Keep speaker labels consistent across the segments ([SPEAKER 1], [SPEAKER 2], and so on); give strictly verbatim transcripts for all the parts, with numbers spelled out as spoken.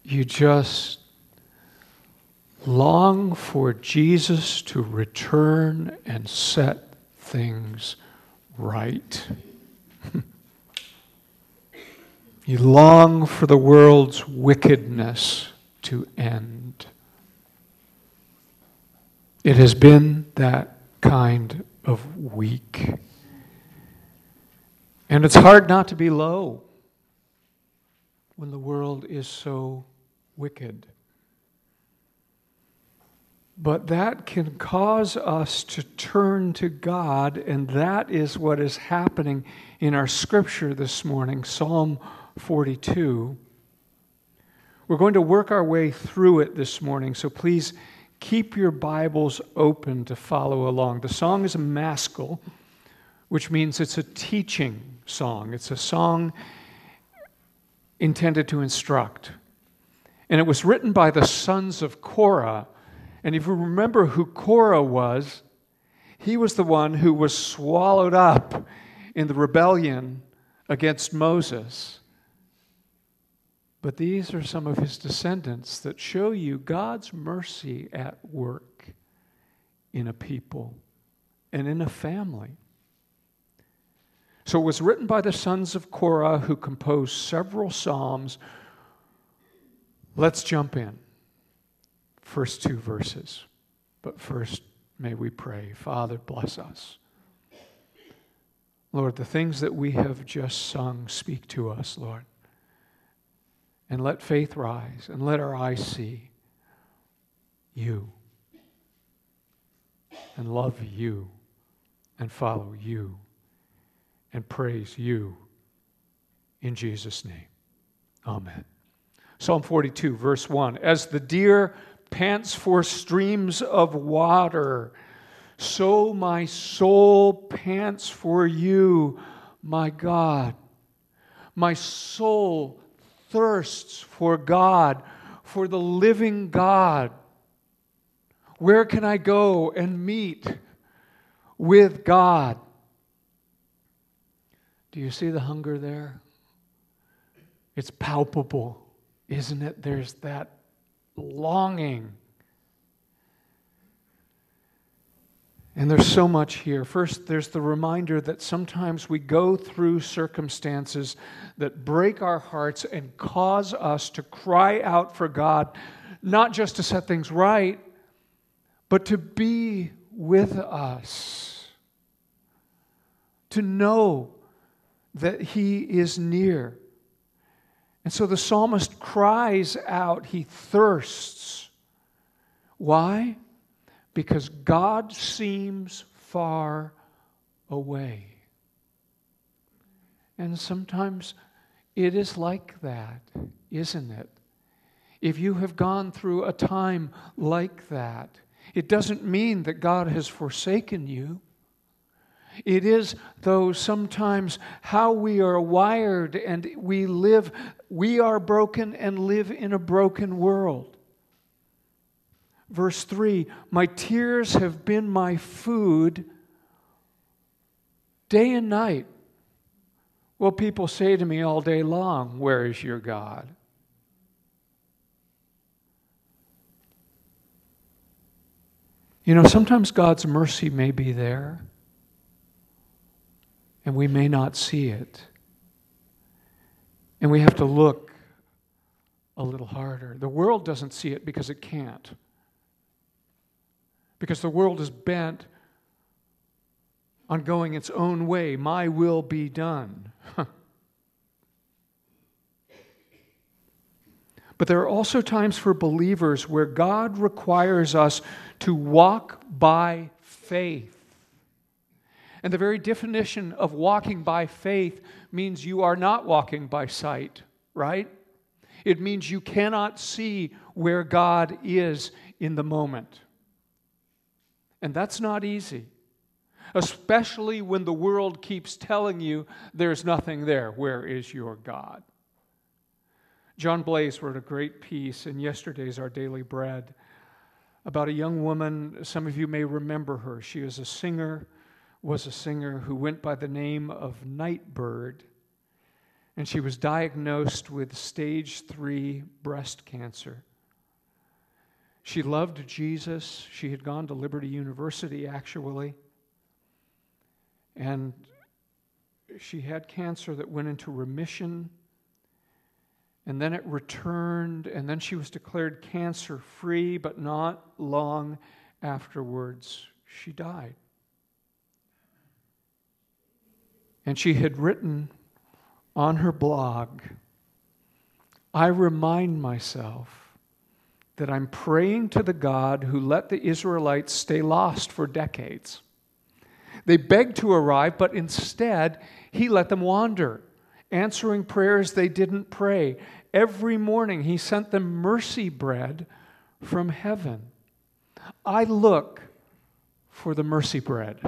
[SPEAKER 1] you just long for Jesus to return and set things right. You long for the world's wickedness to end. It has been that kind of week. And it's hard not to be low when the world is so wicked. But that can cause us to turn to God, and that is what is happening in our scripture this morning, Psalm forty-two. We're going to work our way through it this morning, so please keep your Bibles open to follow along. The song is a maskil, which means it's a teaching song. It's a song intended to instruct. And it was written by the sons of Korah. And if you remember who Korah was, he was the one who was swallowed up in the rebellion against Moses. But these are some of his descendants that show you God's mercy at work in a people and in a family. So it was written by the sons of Korah, who composed several psalms. Let's jump in. First two verses. But first, may we pray. Father, bless us. Lord, the things that we have just sung, speak to us, Lord. And let faith rise, and let our eyes see you, and love you, and follow you, and praise you in Jesus' name. Amen. Psalm forty-two, verse one. As the deer pants for streams of water, so my soul pants for you, my God. My soul thirsts for God, for the living God. Where can I go and meet with God? Do you see the hunger there? It's palpable, isn't it? There's that longing. And there's so much here. First, there's the reminder that sometimes we go through circumstances that break our hearts and cause us to cry out for God, not just to set things right, but to be with us, to know that He is near. And so the psalmist cries out, he thirsts. Why? Because God seems far away. And sometimes it is like that, isn't it? If you have gone through a time like that, it doesn't mean that God has forsaken you. It is, though, sometimes how we are wired and we live, we are broken and live in a broken world. Verse three, my tears have been my food day and night. Well, people say to me all day long, where is your God? You know, sometimes God's mercy may be there, and we may not see it. And we have to look a little harder. The world doesn't see it because it can't. Because the world is bent on going its own way. My will be done. But there are also times for believers where God requires us to walk by faith. And the very definition of walking by faith means you are not walking by sight, right? It means you cannot see where God is in the moment. And that's not easy, especially when the world keeps telling you there's nothing there. Where is your God? John Blaze wrote a great piece in yesterday's Our Daily Bread about a young woman. Some of you may remember her. She is a singer, was a singer who went by the name of Nightbirde. and she was diagnosed with stage three breast cancer. She loved Jesus. She had gone to Liberty University, actually. And she had cancer that went into remission, and then it returned, and then she was declared cancer-free, but not long afterwards, she died. And she had written on her blog, "I remind myself that I'm praying to the God who let the Israelites stay lost for decades. They begged to arrive, but instead, He let them wander, answering prayers they didn't pray. Every morning, He sent them mercy bread from heaven. I look for the mercy bread."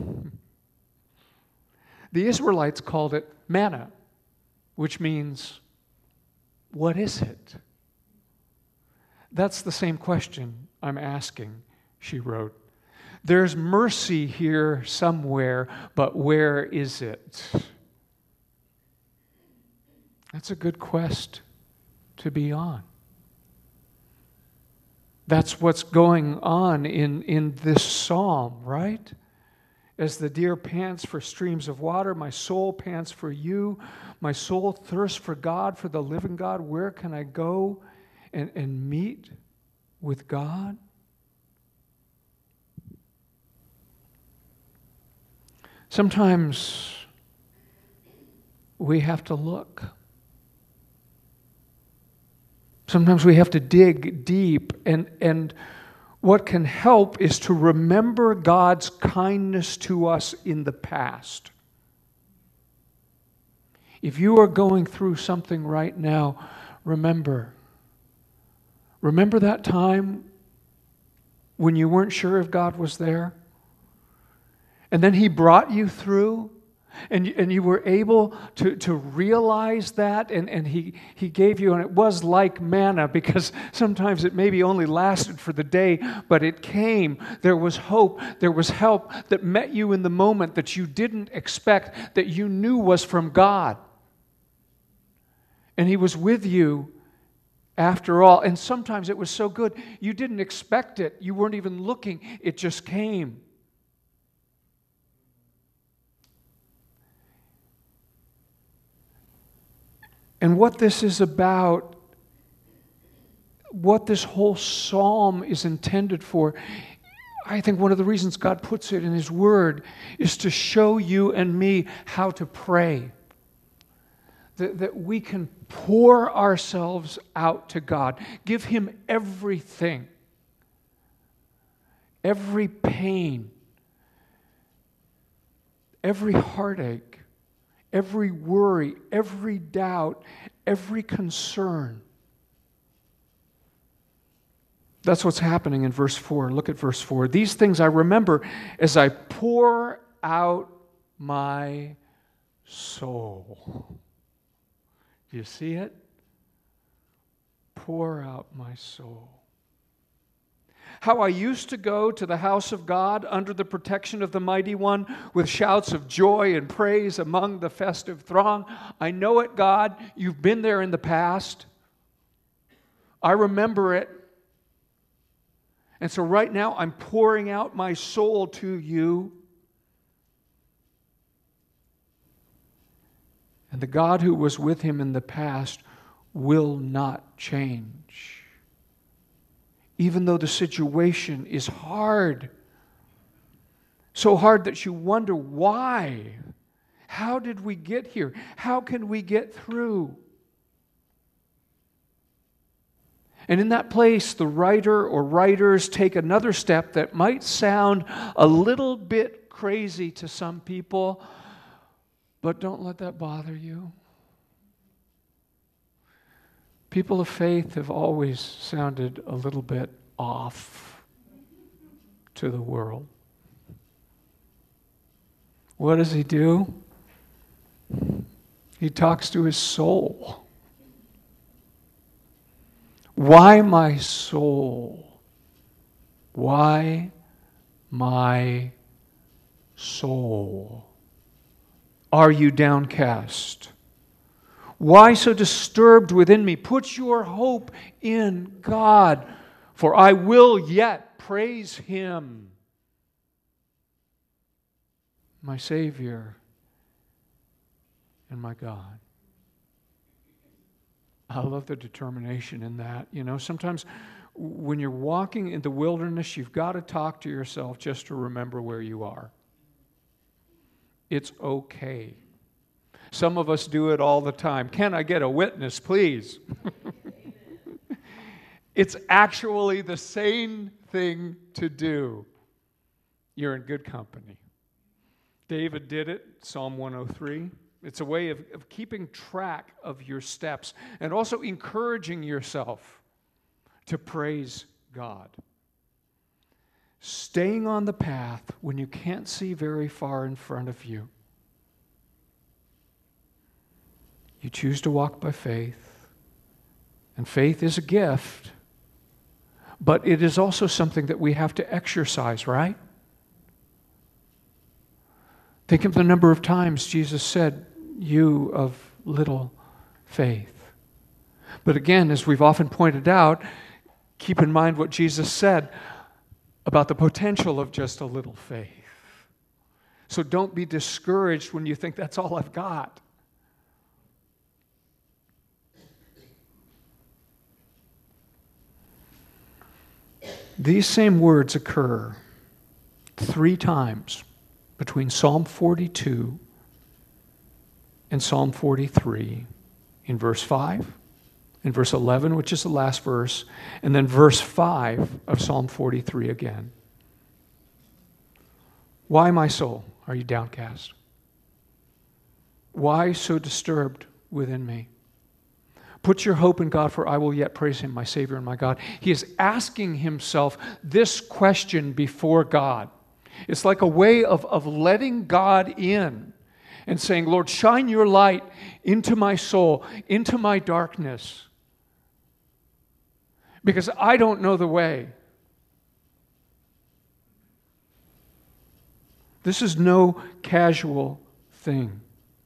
[SPEAKER 1] The Israelites called it manna, which means, what is it? That's the same question I'm asking, she wrote. There's mercy here somewhere, but where is it? That's a good quest to be on. That's what's going on in, in this psalm, right? As the deer pants for streams of water, my soul pants for you. My soul thirsts for God, for the living God. Where can I go and, and meet with God? Sometimes we have to look. Sometimes we have to dig deep, and, and what can help is to remember God's kindness to us in the past. If you are going through something right now, remember. Remember that time when you weren't sure if God was there? And then He brought you through, and, and you were able to, to realize that, and, and he, he gave you, and it was like manna, because sometimes it maybe only lasted for the day, but it came. There was hope, there was help that met you in the moment that you didn't expect, that you knew was from God. And He was with you after all. And sometimes it was so good, you didn't expect it. You weren't even looking. It just came. And what this is about, what this whole psalm is intended for, I think one of the reasons God puts it in His Word is to show you and me how to pray. That, that we can pour ourselves out to God. Give Him everything. Every pain. Every heartache. Every worry. Every doubt. Every concern. That's what's happening in verse four. Look at verse four. These things I remember as I pour out my soul. Do you see it? Pour out my soul. How I used to go to the house of God under the protection of the Mighty One with shouts of joy and praise among the festive throng. I know it, God. You've been there in the past. I remember it. And so right now I'm pouring out my soul to you. And the God who was with him in the past will not change. Even though the situation is hard. So hard that you wonder why. How did we get here? How can we get through? And in that place, the writer or writers take another step that might sound a little bit crazy to some people, but don't let that bother you. People of faith have always sounded a little bit off to the world. What does he do? He talks to his soul. Why, my soul? Why, my soul? Are you downcast? Why so disturbed within me? Put your hope in God, for I will yet praise Him, my Savior and my God. I love the determination in that. You know, sometimes when you're walking in the wilderness, you've got to talk to yourself just to remember where you are. It's okay. Some of us do it all the time. Can I get a witness, please? It's actually the same thing to do. You're in good company. David did it, Psalm one oh three. It's a way of, of keeping track of your steps and also encouraging yourself to praise God. Staying on the path when you can't see very far in front of you. You choose to walk by faith, and faith is a gift, but it is also something that we have to exercise, right? Think of the number of times Jesus said, "You of little faith." But again, as we've often pointed out, keep in mind what Jesus said about the potential of just a little faith. So don't be discouraged when you think that's all I've got. These same words occur three times between Psalm forty-two and Psalm forty-three, in verse five, in verse eleven, which is the last verse, and then verse five of Psalm forty-three again. Why, my soul, are you downcast? Why so disturbed within me? Put your hope in God, for I will yet praise Him, my Savior and my God. He is asking himself this question before God. It's like a way of, of letting God in and saying, Lord, shine your light into my soul, into my darkness, because I don't know the way. This is no casual thing.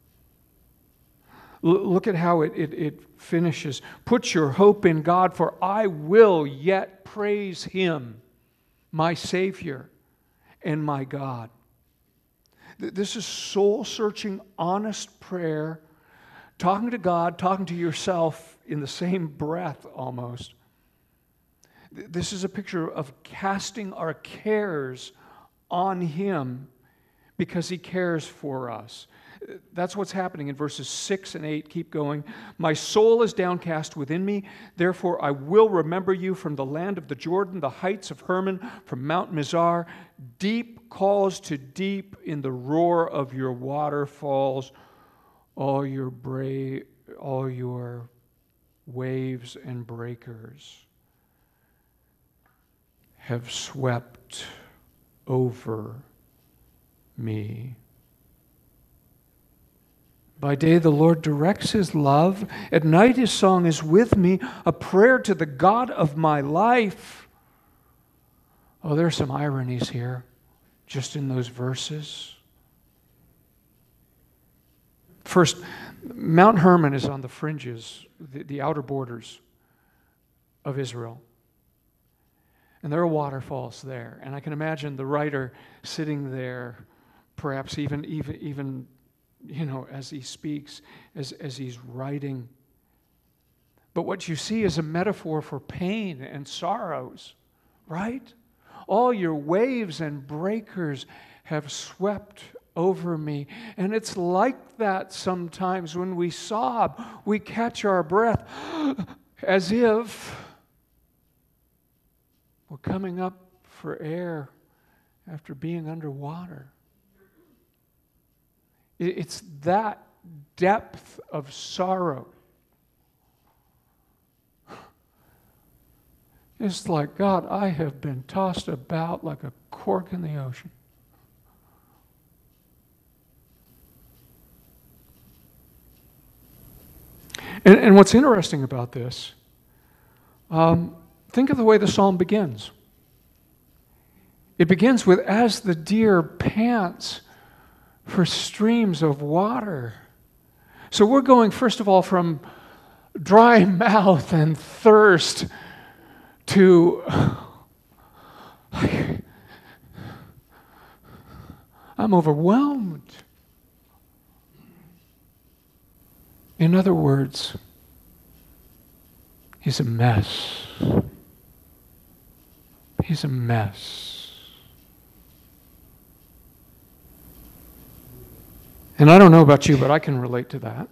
[SPEAKER 1] L- look at how it, it, it finishes. Put your hope in God, for I will yet praise Him, my Savior and my God. Th- this is soul-searching, honest prayer, talking to God, talking to yourself in the same breath almost. Th- this is a picture of casting our cares on Him because He cares for us. That's what's happening in verses six and eight. Keep going. My soul is downcast within me. Therefore, I will remember you from the land of the Jordan, the heights of Hermon, from Mount Mizar. Deep calls to deep in the roar of your waterfalls. All your bra- all your waves and breakers have swept over me. By day the Lord directs His love. At night His song is with me, a prayer to the God of my life. Oh, there are some ironies here, just in those verses. First, Mount Hermon is on the fringes, the, the outer borders of Israel. And there are waterfalls there. And I can imagine the writer sitting there, perhaps even even even you know, as he speaks, as, as he's writing. But what you see is a metaphor for pain and sorrows, right? All your waves and breakers have swept over me. And it's like that sometimes when we sob, we catch our breath as if we're coming up for air after being underwater. It's that depth of sorrow. It's like, God, I have been tossed about like a cork in the ocean. And, and what's interesting about this, um, think of the way the psalm begins. It begins with, as the deer pants for streams of water, So we're going, first of all, from dry mouth and thirst to I'm overwhelmed. In other words, he's a mess. He's a mess. And I don't know about you, but I can relate to that.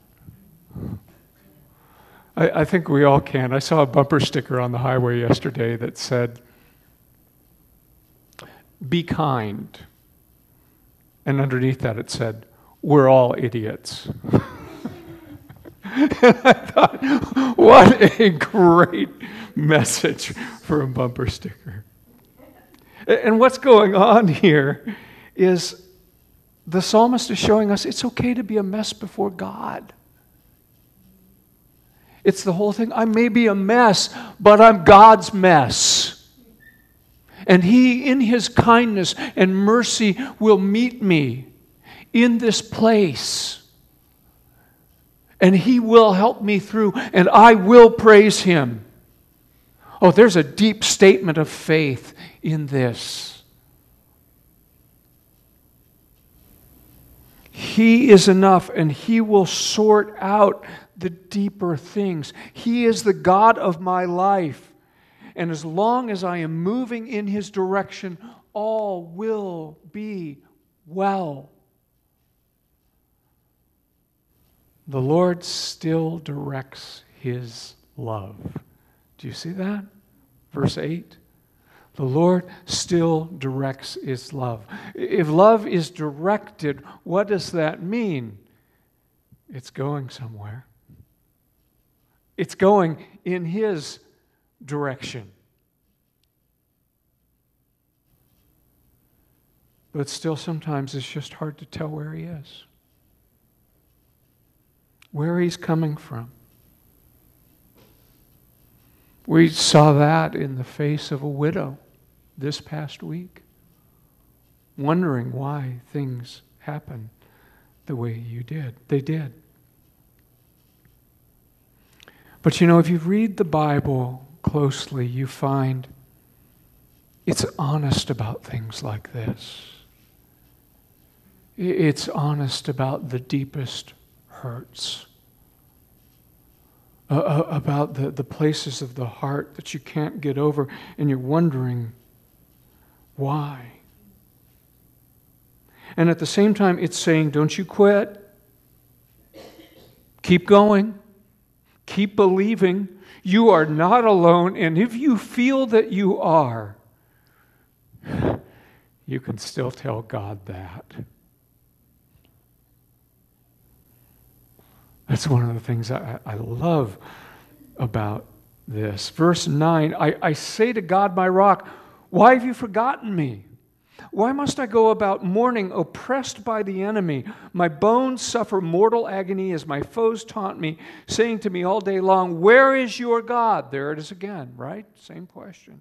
[SPEAKER 1] I, I think we all can. I saw a bumper sticker on the highway yesterday that said, "Be kind." And underneath that it said, "We're all idiots." And I thought, what a great message for a bumper sticker. And what's going on here is the psalmist is showing us it's okay to be a mess before God. It's the whole thing. I may be a mess, but I'm God's mess. And He, in His kindness and mercy, will meet me in this place. And He will help me through, and I will praise Him. Oh, there's a deep statement of faith in this. He is enough, and He will sort out the deeper things. He is the God of my life. And as long as I am moving in His direction, all will be well. The Lord still directs His love. Do you see that? Verse eight. The Lord still directs His love. If love is directed, what does that mean? It's going somewhere. It's going in His direction. But still sometimes it's just hard to tell where He is. Where He's coming from. We saw that in the face of a widow this past week, wondering why things happen the way you did. They did. But you know, if you read the Bible closely, you find it's honest about things like this. It's honest about the deepest hurts, uh, about the, the places of the heart that you can't get over, and you're wondering why. And at the same time, it's saying, don't you quit. Keep going. Keep believing. You are not alone, and if you feel that you are, you can still tell God that. That's one of the things I, I love about this. Verse nine, I, I say to God, my rock, why have you forgotten me? Why must I go about mourning, oppressed by the enemy? My bones suffer mortal agony as my foes taunt me, saying to me all day long, where is your God? There it is again, right? Same question.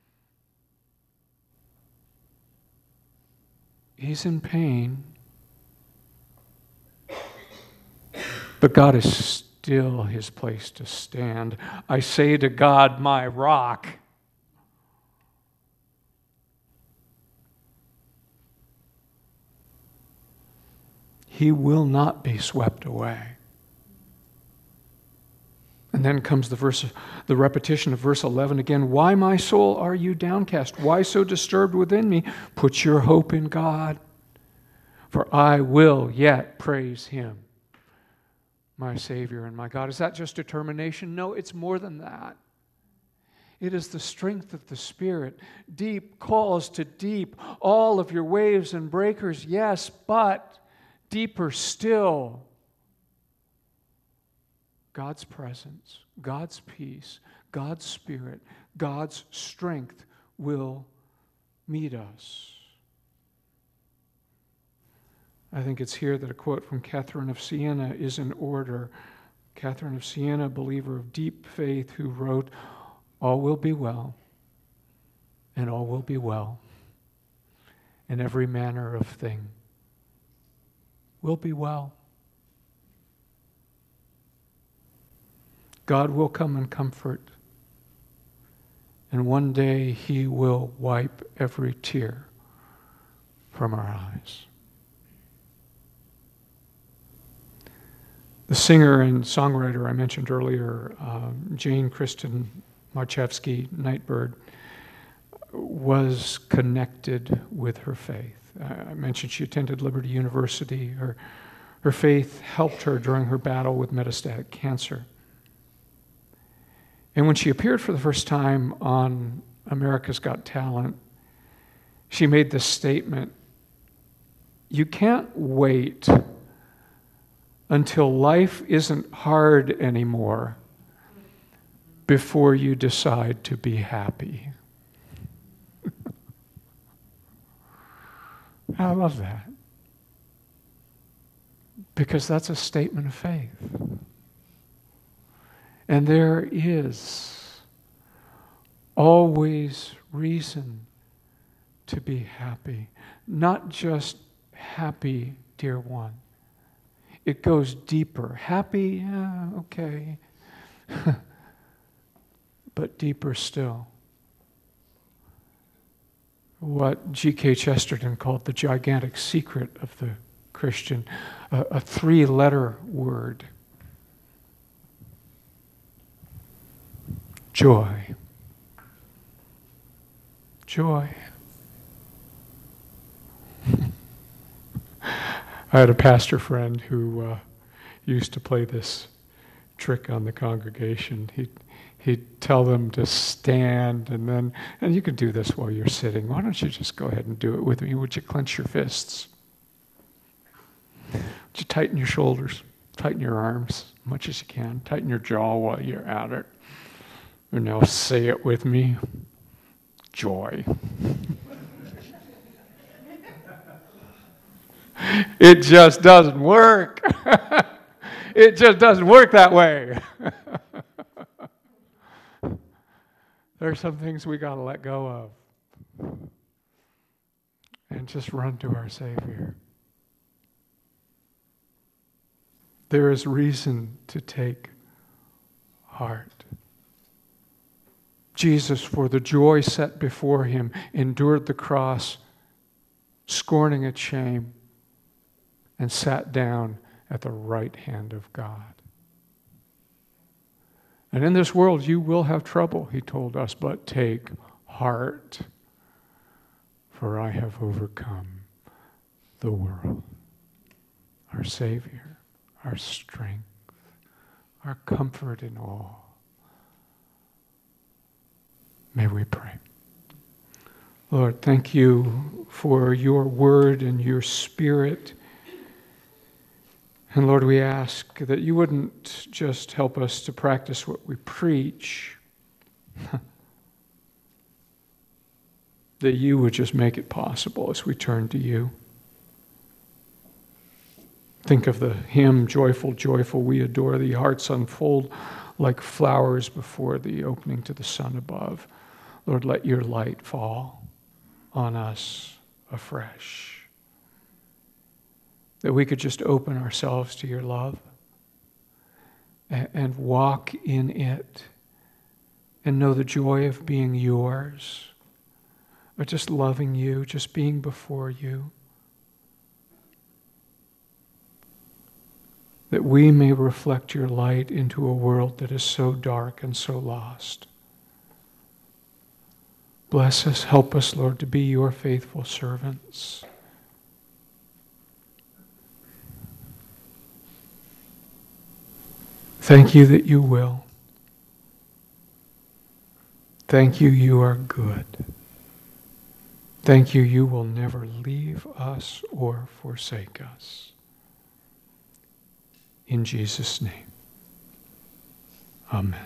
[SPEAKER 1] He's in pain, but God is still His place to stand. I say to God, my rock. He will not be swept away. And then comes the verse, the repetition of verse eleven again. Why, my soul, are you downcast? Why so disturbed within me? Put your hope in God, for I will yet praise Him, my Savior and my God. Is that just determination? No, it's more than that. It is the strength of the Spirit. Deep calls to deep. All of your waves and breakers, yes, but deeper still, God's presence, God's peace, God's Spirit, God's strength will meet us. I think it's here that a quote from Catherine of Siena is in order. Catherine of Siena, believer of deep faith, who wrote, all will be well, and all will be well, in every manner of thing will be well. God will come and comfort. And one day He will wipe every tear from our eyes. The singer and songwriter I mentioned earlier, um, Jane Kristen Marchevsky, Nightbird, was connected with her faith. I mentioned she attended Liberty University. Her, her faith helped her during her battle with metastatic cancer. And when she appeared for the first time on America's Got Talent, she made this statement: you can't wait until life isn't hard anymore before you decide to be happy. I love that. Because that's a statement of faith. And there is always reason to be happy. Not just happy, dear one. It goes deeper. Happy, yeah, okay. But deeper still. What G K Chesterton called the gigantic secret of the Christian, a, a three-letter word. Joy. Joy. I had a pastor friend who uh, used to play this trick on the congregation. He'd, he'd tell them to stand, and then, and you can do this while you're sitting. Why don't you just go ahead and do it with me? Would you clench your fists? Would you tighten your shoulders? Tighten your arms as much as you can. Tighten your jaw while you're at it. And now say it with me. Joy. It just doesn't work. It just doesn't work that way. There are some things we got to let go of and just run to our Savior. There is reason to take heart. Jesus, for the joy set before him, endured the cross, scorning its shame, and sat down at the right hand of God. And in this world you will have trouble, he told us, but take heart, for I have overcome the world. Our Savior, our strength, our comfort in all. May we pray. Lord, thank you for your word and your Spirit. And Lord, we ask that you wouldn't just help us to practice what we preach, that you would just make it possible as we turn to you. Think of the hymn, Joyful, Joyful, we adore thee. Hearts unfold like flowers before the opening to the sun above. Lord, let your light fall on us afresh. That we could just open ourselves to your love and, and walk in it and know the joy of being yours, or just loving you, just being before you. That we may reflect your light into a world that is so dark and so lost. Bless us, help us, Lord, to be your faithful servants. Thank you that you will. Thank you, you are good. Thank you, you will never leave us or forsake us. In Jesus' name, amen.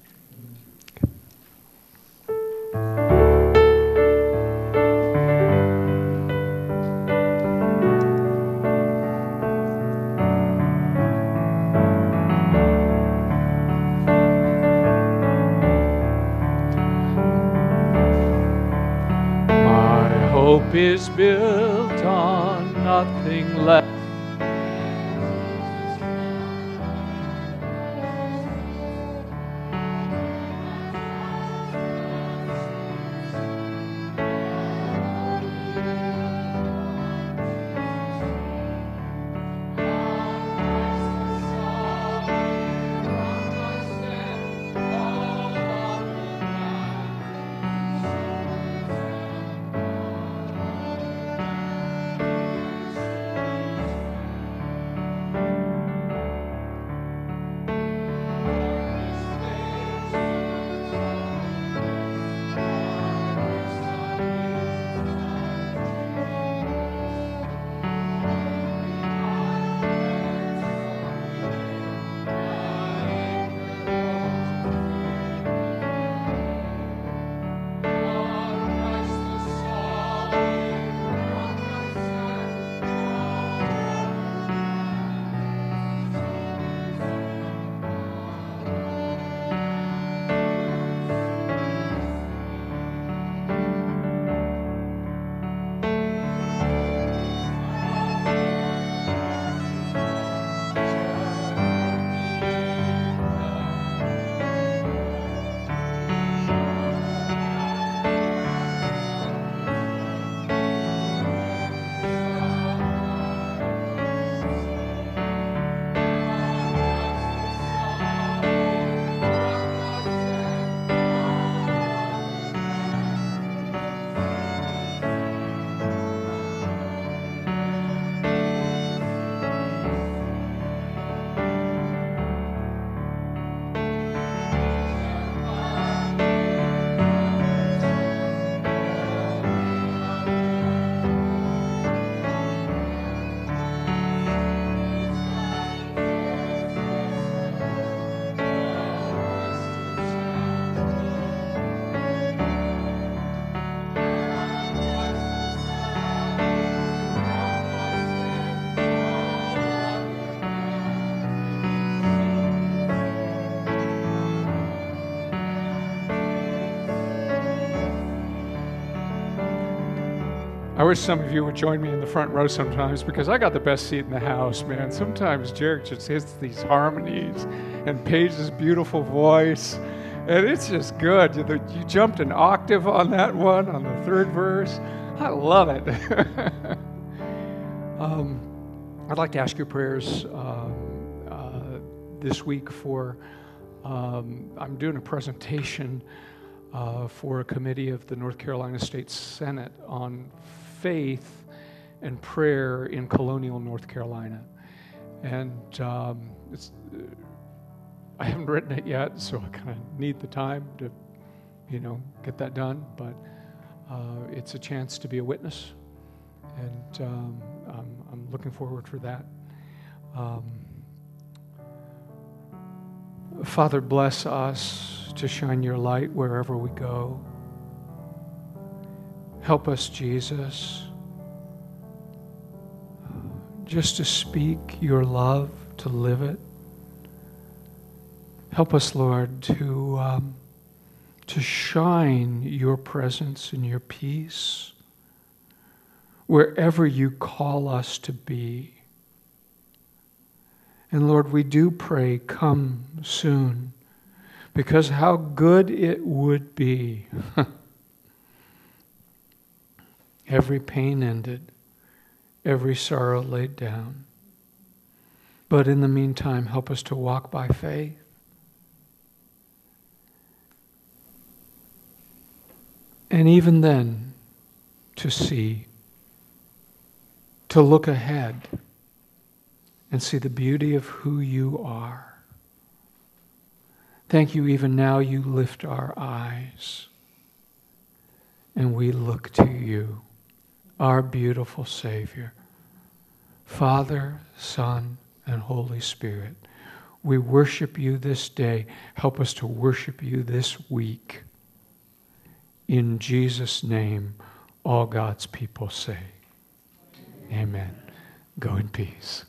[SPEAKER 1] Hope is built on nothing less I wish some of you would join me in the front row sometimes because I got the best seat in the house, man. Sometimes Jarek just hits these harmonies and Paige's beautiful voice, and it's just good. You, you jumped an octave on that one, on the third verse. I love it. um, I'd like to ask your prayers um, uh, this week for, um, I'm doing a presentation uh, for a committee of the North Carolina State Senate on faith and prayer in colonial North Carolina. And um, it's, uh, I haven't written it yet, so I kind of need the time to, you know, get that done. But uh, it's a chance to be a witness, and um, I'm, I'm looking forward for that. Um, Father, bless us to shine your light wherever we go. Help us, Jesus, just to speak your love, to live it. Help us, Lord, to um, to shine your presence and your peace wherever you call us to be. And Lord, we do pray, come soon, because how good it would be. Every pain ended, every sorrow laid down. But in the meantime, help us to walk by faith. And even then, to see, to look ahead and see the beauty of who you are. Thank you, even now you lift our eyes and we look to you, our beautiful Savior. Father, Son, and Holy Spirit, we worship you this day. Help us to worship you this week. In Jesus' name, all God's people say, amen. Go in peace.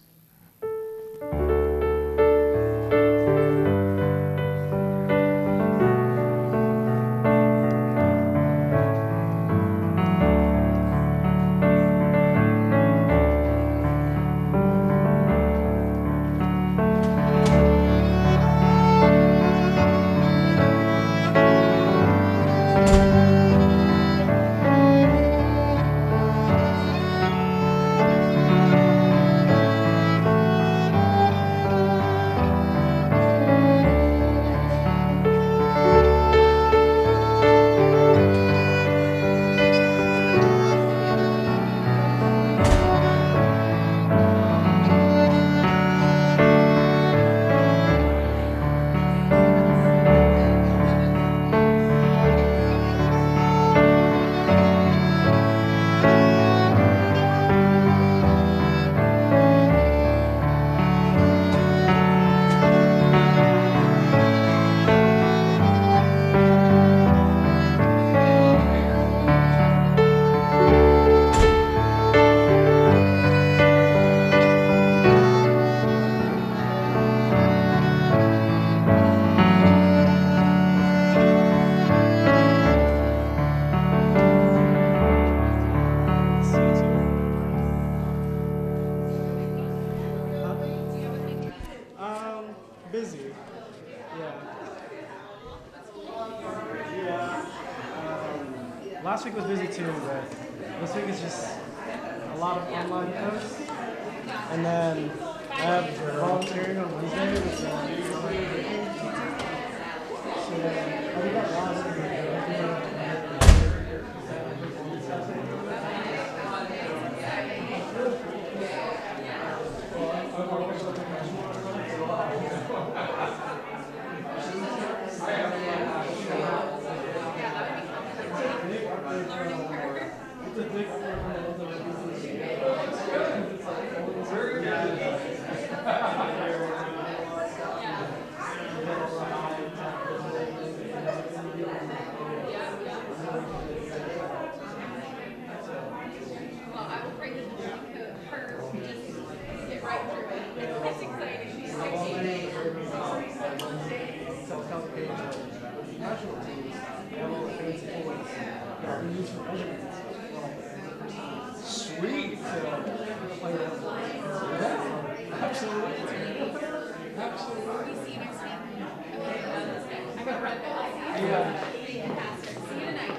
[SPEAKER 2] Last week was busy too, but this week is just a lot of online posts. And then I have volunteering on Wednesday with uh, so uh, we got lots of
[SPEAKER 1] Sweet.
[SPEAKER 2] So, I'm gonna play that.
[SPEAKER 1] Yeah, absolutely. Absolutely.
[SPEAKER 3] We see you next week. I gotta run.
[SPEAKER 1] Yeah.
[SPEAKER 3] See you tonight.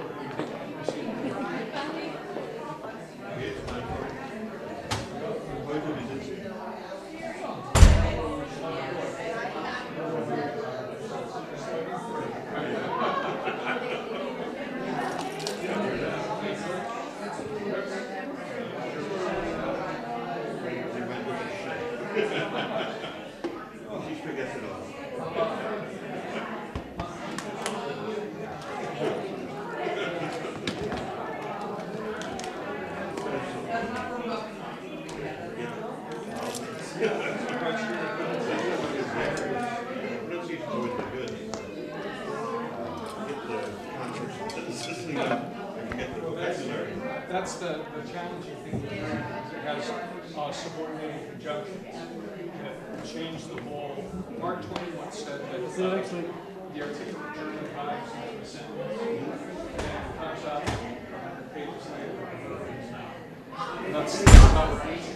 [SPEAKER 1] That's the, the challenging thing with learning, is it has uh, subordinated conjunctions that change the whole. Mark Twain once said that
[SPEAKER 2] See you next week.
[SPEAKER 1] the articulate German dives into a sentence and it comes out a hundred pages later. That's, that's how it is.